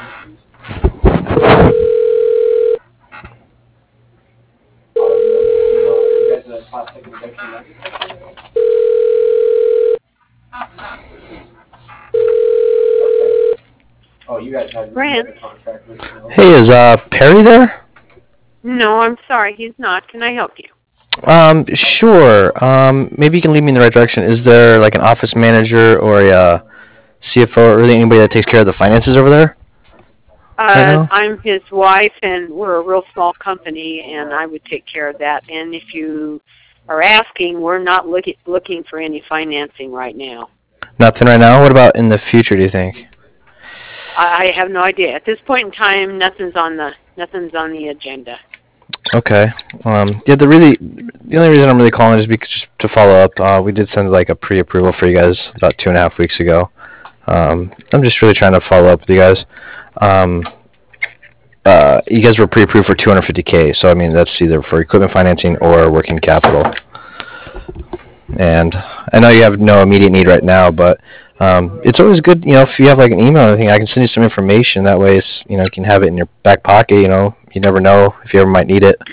Brent? Hey, is Perry there? No, I'm sorry, he's not. Can I help you? Sure. Maybe you can lead me in the right direction. Is there like an office manager or a CFO or really anybody that takes care of the finances over there right now? I'm his wife, and we're a real small company, and I would take care of that. And if you are asking, we're not looking for any financing right now. Nothing right now. What about in the future, do you think? I have no idea. At this point in time, nothing's on the agenda. Okay. Yeah. The only reason I'm really calling is because just to follow up. We did send like a pre-approval for you guys about 2.5 weeks ago. I'm just really trying to follow up with you guys. Um, you guys were pre-approved for 250K, so I mean that's either for equipment financing or working capital. And I know you have no immediate need right now, but it's always good, if you have like an email or anything, I can send you some information. That way, you can have it in your back pocket. You never know if you ever might need it.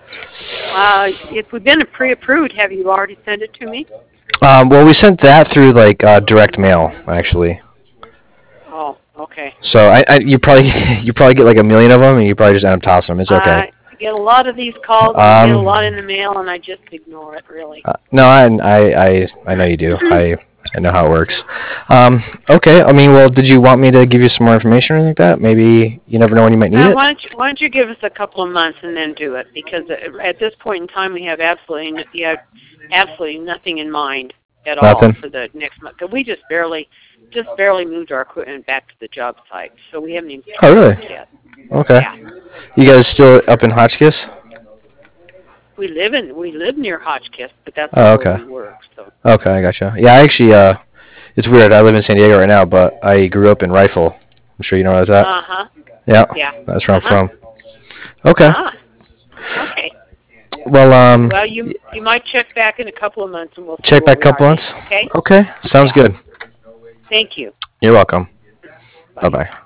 If we've been pre-approved, have you already sent it to me? Well, we sent that through like direct mail, actually. Oh, okay. So you probably you probably get like a million of them, and you probably just end up tossing them. It's okay. I get a lot of these calls, and I get a lot in the mail, and I just ignore it, really. No, I know you do. I know how it works. Okay. I mean, well, did you want me to give you some more information or anything like that? Maybe you never know when you might need it. Why don't you give us a couple of months and then do it? Because at this point in time, we have absolutely nothing in mind at all for the next month. We just barely moved our equipment back to the job site, so we haven't even started yet. Okay. Yeah. You guys still up in Hotchkiss? We live near Hotchkiss, but that's not where we work. So. Okay, I gotcha. Yeah, I actually, it's weird. I live in San Diego right now, but I grew up in Rifle. I'm sure you know where that's at. Yeah. That's where I'm from. Okay. Okay. Well, you might check back in a couple of months, and we'll check back a couple months. Okay. Okay. Sounds good. Thank you. You're welcome. Bye bye.